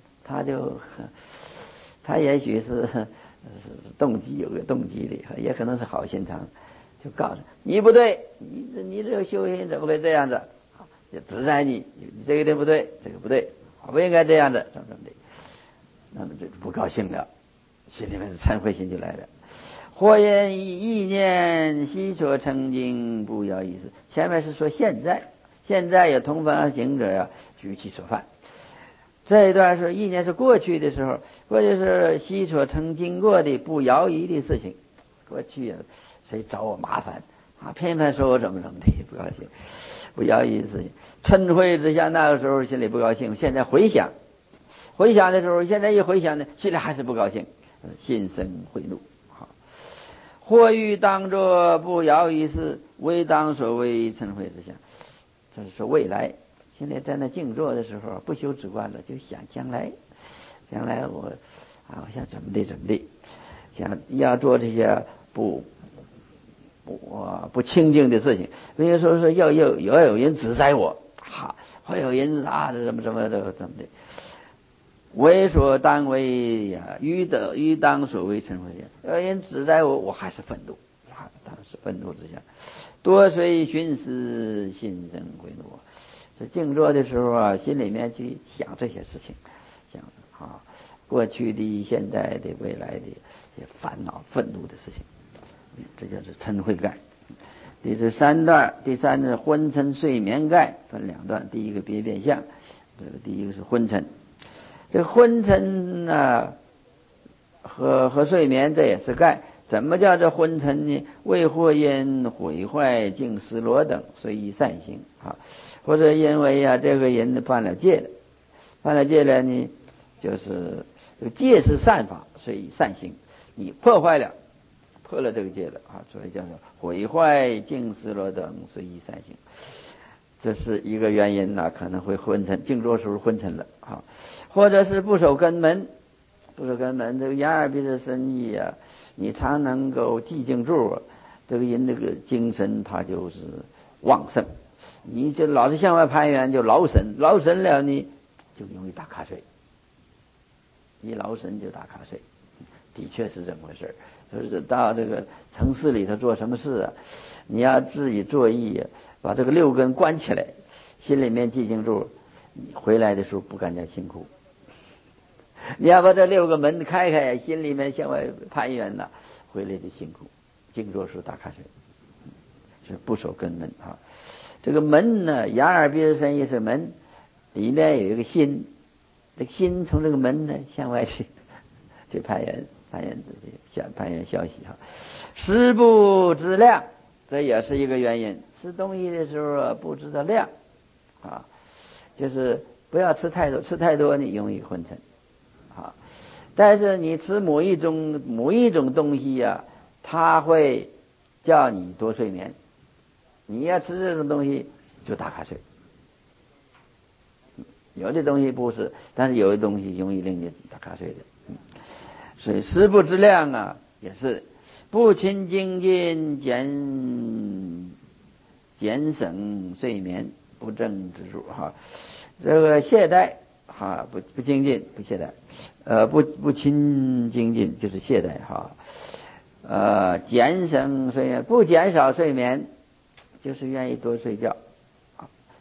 [SPEAKER 1] 他也许是动机有个动机的，也可能是好心肠，就告诉你不对，你这个修行怎么会这样子？就指摘你这个对不对，这个不对，不应该这样子，怎么的，那么就不高兴了，心里面是忏悔心就来了。或因意念悉所曾经不要意思，前面是说现在有同凡行者啊，举其所犯。这一段是意念是过去的时候，或者是悉所曾经过的不摇移的事情。过去谁找我麻烦偏偏说我怎么的，不高兴，不摇移的事情。嗔恚之下，那个时候心里不高兴，现在回想的时候，现在一回想呢，心里还是不高兴，心生恚怒。或欲当作不摇移事，唯当所谓嗔恚之下。这是说未来，现在在那静坐的时候不修止观了，就想将来我想怎么的，想要做这些不清净的事情。比如说是要有人指摘我会有人怎么的，为所当为呀，欲当所谓嗔恚呀。有人指摘我还是愤怒当时愤怒之下，多随寻思，心生恚怒。这静坐的时候心里面去想这些事情，想过去的、现在的、未来的一些烦恼、愤怒的事情，这就是嗔恚盖。第三是昏沉睡眠盖，分两段。第一个别变相，这个第一个是昏沉。这个昏沉呢和睡眠这也是盖。怎么叫做昏沉呢？为或因毁坏净失罗等，随意善行或者因为这个人犯了戒了呢，就是这个戒是善法，所以善行你破了这个戒了所以叫做毁坏净失罗等，随意善行。这是一个原因可能会昏沉，静坐时候昏沉了或者是不守根门，这个眼耳鼻舌身意你常能够寂静住这个人这个精神他就是旺盛。你就老是向外攀缘，就劳神了呢，就容易打瞌睡。一劳神就打瞌睡，的确是这么回事。就是到这个城市里头做什么事你要自己作意把这个六根关起来，心里面寂静住，你回来的时候不感觉辛苦。你要把这六个门开，心里面向外攀缘回来的辛苦。静坐时打瞌睡，是不守根门这个门呢，眼耳鼻舌身意是门，里面有一个心，这个心从这个门呢向外去攀缘消息食不知量，这也是一个原因。吃东西的时候不知道量就是不要吃太多，吃太多你容易昏沉但是你吃某一种东西它会叫你多睡眠。你要吃这种东西就打瞌睡，有的东西不是，但是有的东西容易令你打瞌睡的所以食不知量也是不勤精进，减省睡眠，不正之处这个懈怠不精进，不懈怠不勤精进就是懈怠减省睡眠，不减少睡眠就是愿意多睡觉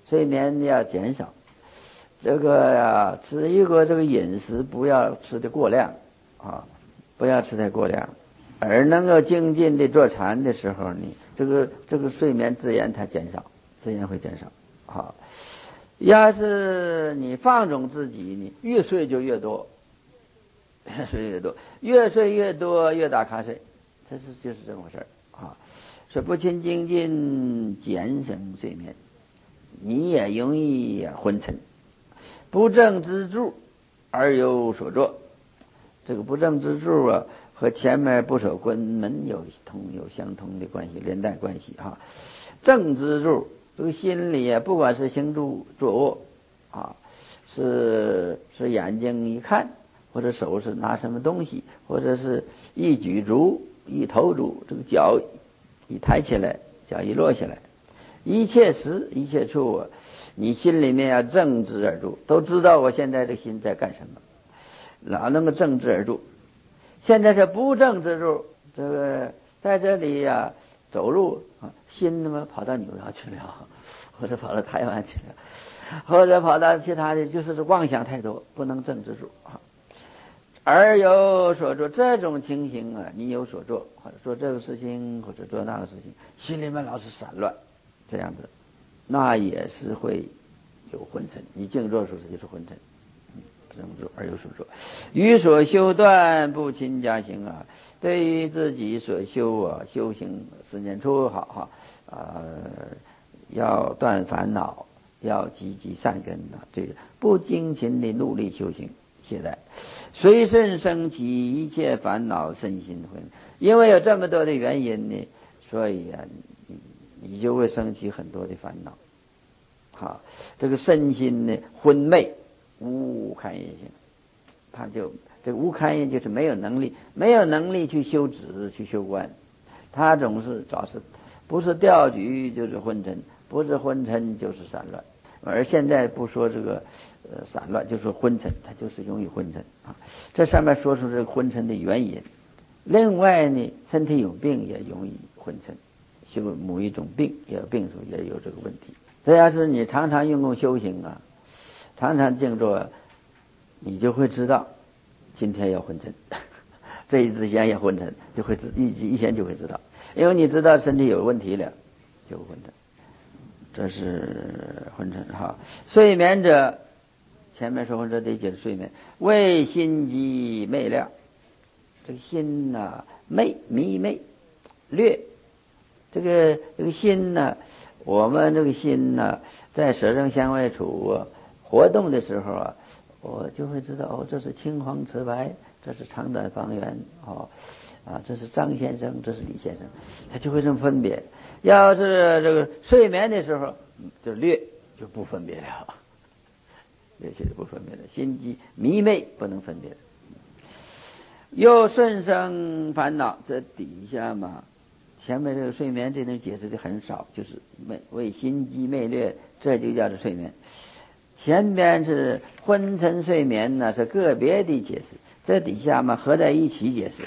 [SPEAKER 1] 睡眠要减少。这个呀，吃一个这个饮食不要吃的过量啊，不要吃太过量，而能够精进的坐禅的时候，你这个睡眠自然它减少，自然会减少。好，要是你放纵自己，你越睡就越多，越睡越多，越睡越多，越打瞌睡，就是这么回事啊。说不勤精进，减省睡眠，你也容易昏沉。不正之助而有所作，这个不正之助啊，和前面不守关门有相同的关系，连带关系哈。正之助，这个心里啊，不管是行住坐卧啊，是眼睛一看，或者手是拿什么东西，或者是一举足一投足，这个脚一抬起来，脚一落下来，一切时一切处啊，你心里面要正直而住，都知道我现在这心在干什么，老能够正直而住。现在是不正直住，这个在这里呀，走路啊，心他妈跑到纽约去了，或者跑到台湾去了，或者跑到其他的，就是妄想太多，不能正直住啊。而有所做，这种情形啊，你有所做，或者做这个事情，或者做那个事情，心里面老是散乱，这样子，那也是会有昏沉。你静坐时就是昏沉，不能做而有所做。于所修断不勤加行啊，对于自己所修啊修行10年初好哈要断烦恼，要积极善根啊，这个不精勤的努力修行。懈怠，随顺生起一切烦恼，身心昏。因为有这么多的原因呢，所以啊，你就会升起很多的烦恼。好，这个身心呢昏昧，无堪业性，他就这个无堪业就是没有能力去修止去修观，他总是不是掉举就是昏沉，不是昏沉就是散乱。而现在不说这个散乱，就说昏沉，它就是容易昏沉啊。这上面说出这个昏沉的原因。另外呢，身体有病也容易昏沉，修某一种病也有病时候也有这个问题。这要是你常常用功修行啊，常常静坐，你就会知道今天要昏沉，这一之前也昏沉，就会一先就会知道，因为你知道身体有问题了，就昏沉。这是昏沉哈。睡眠者，前面说这得解释睡眠，为心机昧量，这个心呐、迷昧略，这个心呢，我们这个心呢，在舌身香味触活动的时候啊，我就会知道哦，这是青黄瓷白，这是长短方圆哦。这是张先生，这是李先生，他就会这么分别。要是这个睡眠的时候，就略就不分别了，这些不分别的，心机迷昧不能分别。又顺生烦恼，这底下嘛，前面这个睡眠这能解释的很少，就是为心机昧略，这就叫做睡眠。前边是昏沉睡眠呢，是个别的解释，这底下嘛合在一起解释。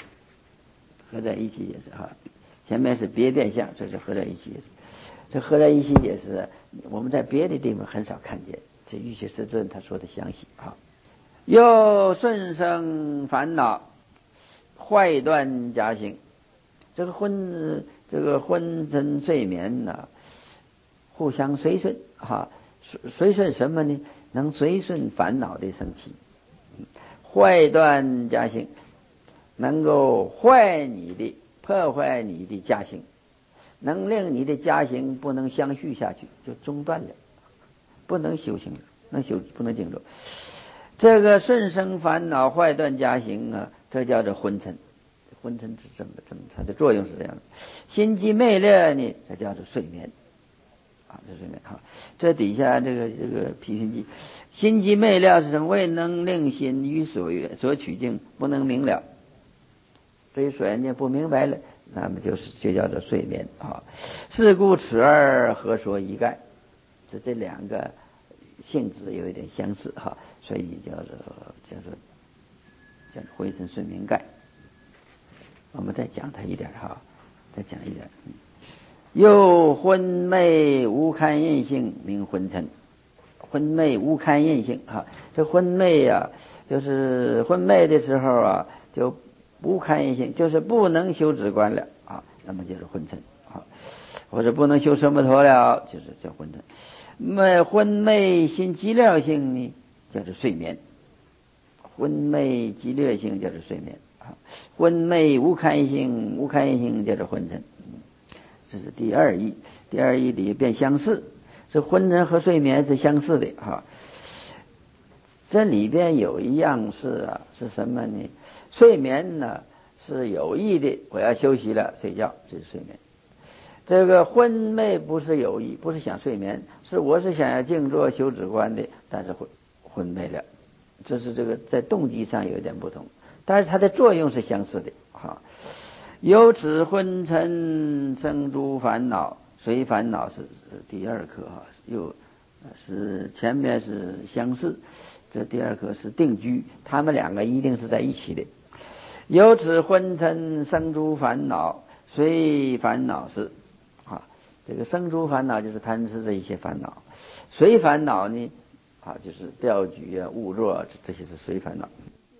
[SPEAKER 1] 哈，前面是别变相，这是合在一起解释。这合在一起解释，我们在别的地方很少看见。这玉学师尊他说的详细啊。又顺生烦恼，坏断假行。这个昏沉睡眠呢，互相随顺哈，随顺什么呢？能随顺烦恼的升起，坏断假行。能够破坏你的家行，能令你的家行不能相续下去，就中断了，不能修行了，不能静坐。这个顺生烦恼坏断家行啊，这叫做昏沉。昏沉是这么，它的作用是这样的。心机昧略呢，这叫做睡眠啊，这睡眠哈。这底下这个批评记，心机昧略是什么？未能令心于所取境，不能明了。所以说人家不明白了，那么就叫做睡眠啊。是故此二何说一概？这两个性质有一点相似哈，所以叫做灰身睡眠盖。我们再讲它一点哈，再讲一点。 又昏昧无堪印性，名昏沉。昏昧无堪印性啊，这昏昧啊，就是昏昧的时候啊，就无堪印性，就是不能修止观了啊，那么就是昏沉啊，或者不能修奢摩陀了，就是叫昏沉。昏昧心极略性呢，叫做睡眠。昏昧极略性叫做睡眠啊，昏昧无堪性，无堪性叫做昏沉。这是第二义，第二义里变相似，这昏沉和睡眠是相似的哈。这里边有一样是什么呢？睡眠呢是有意的，我要休息了睡觉，这是睡眠。这个昏昧不是有意，不是想睡眠，我是想要静坐修止观的，但是昏昧了。这是这个在动机上有点不同，但是它的作用是相似的哈。由此昏沉生诸烦恼，随烦恼是第二课哈，又是前面是相似，这第二课是定居，他们两个一定是在一起的。由此昏沉生诸烦恼，随烦恼是啊，这个生诸烦恼就是贪吃的一些烦恼，随烦恼呢啊就是钓举啊、误作，这些是随烦恼。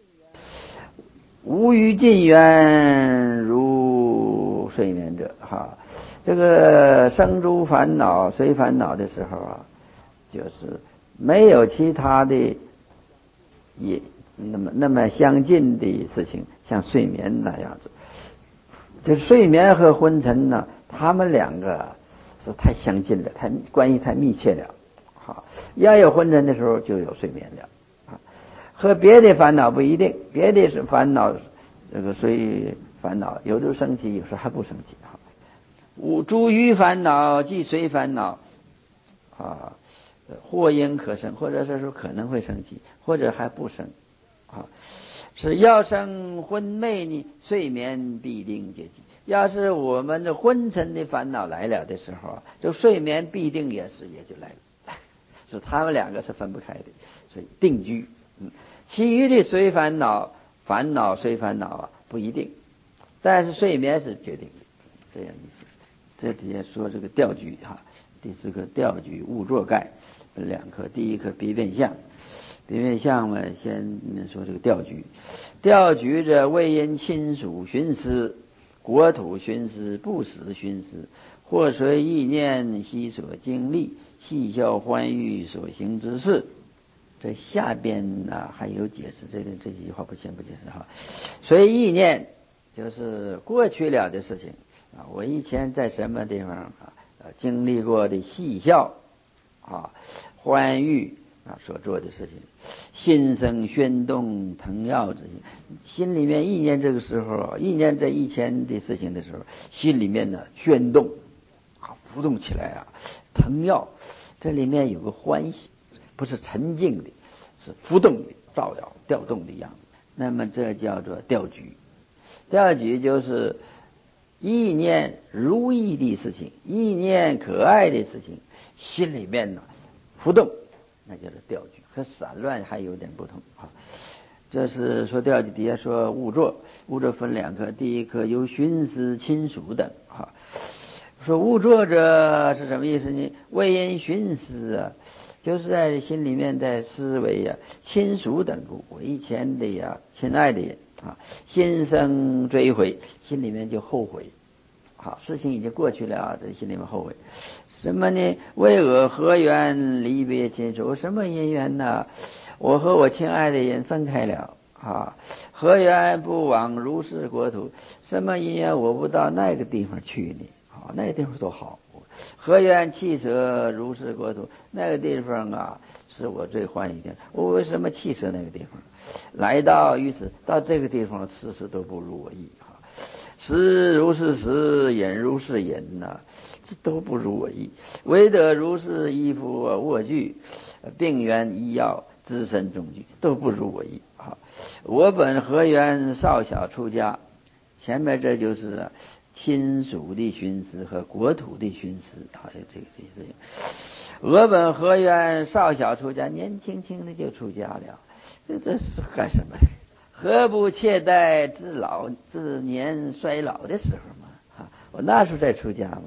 [SPEAKER 1] 无余尽缘如睡眠者哈，这个生诸烦恼随烦恼的时候啊，就是没有其他的也那么相近的事情，像睡眠那样子。就是睡眠和昏沉呢，他们两个是太相近了，关系太密切了。好，要有昏沉的时候就有睡眠了。和别的烦恼不一定，别的是烦恼，这个随烦恼，有时候生气，有时候还不生气哈。诸余烦恼即随烦恼啊，或因可生，或者是说可能会生气，或者还不生啊。是要生昏昧呢，睡眠必定结集。要是我们的昏沉的烦恼来了的时候啊，这睡眠必定也就来了，是他们两个是分不开的，所以定居。其余的随烦恼，烦恼随烦恼啊，不一定，但是睡眠是决定的，这样意思。这底下说这个调举哈，第四课调举误作盖，两课，第一课别变相，别变相嘛，先说这个调举。调举者为因亲属寻思，国土寻思，不死寻思，或随意念悉所经历，细笑欢愉所行之事。这下边呢还有解释，这几句话先不解释哈。随意念就是过去了的事情啊，我以前在什么地方啊经历过的细笑啊欢愉啊所做的事情，心生喧动腾跃之心，心里面意念这个时候意念这以前的事情的时候，心里面呢喧动啊浮动起来啊腾跃，这里面有个欢喜。不是沉静的，是浮动的、照耀、调动的样子。那么这叫做调举。调举就是意念如意的事情，意念可爱的事情，心里面呢浮动，那叫做调举。和散乱还有点不同啊。这是说调举，底下说误作，误作分两科，第一科由寻思、亲属等啊。说误作者是什么意思呢？为因寻思啊。就是在心里面在思维呀，亲属等故，我以前的呀，亲爱的人啊，心生追悔，心里面就后悔。好，事情已经过去了啊，这心里面后悔。什么呢？为我何缘离别亲属？什么因缘呢？我和我亲爱的人分开了啊。何缘不往如是国土？什么因缘我不到那个地方去呢？啊，那个地方多好。何缘弃舍如是国土？那个地方啊，是我最欢喜的。我为什么弃舍那个地方？来到于此，到这个地方，事事都不如我意啊。食如是食，饮如是饮呐，这都不如我意。唯得如是衣服卧具，病源医药，资身中具，都不如我意啊。我本何缘少小出家？前面这就是亲属的寻思和国土的寻思，好像这些事情。我本何缘少小出家？年轻轻的就出家了，这是干什么？何不切待自年衰老的时候嘛？我那时候再出家嘛，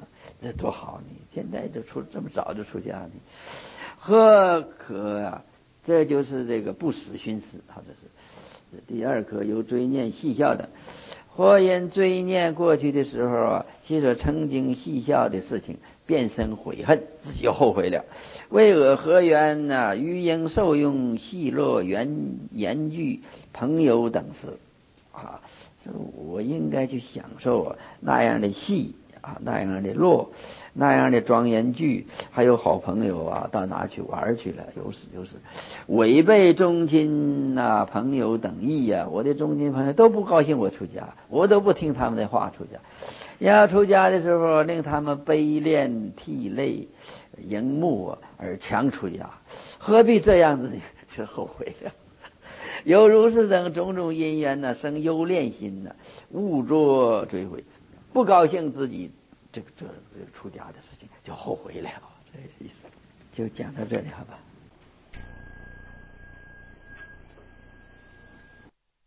[SPEAKER 1] 这多好！你现在就这么早就出家，你何可啊？这就是这个不死熏死，或者是第二颗由追念戏笑的。或因追念过去的时候啊，其所曾经戏笑的事情，变生悔恨，自己又后悔了。为我何缘呢？余应受用戏乐言句朋友等事啊，我应该去享受那样的戏啊，那样的乐，那样的庄严剧，还有好朋友啊，到哪去玩去了？有时违背宗亲啊朋友等意啊，我的宗亲朋友都不高兴我出家，我都不听他们的话出家。要出家的时候，令他们悲恋涕泪荧幕而强出家，何必这样子呢？就后悔了。有如是等种种因缘呢，生忧恋心呢，误作追悔，不高兴自己这个出家的事情，就后悔了。这个意思，就讲到这里，好吧。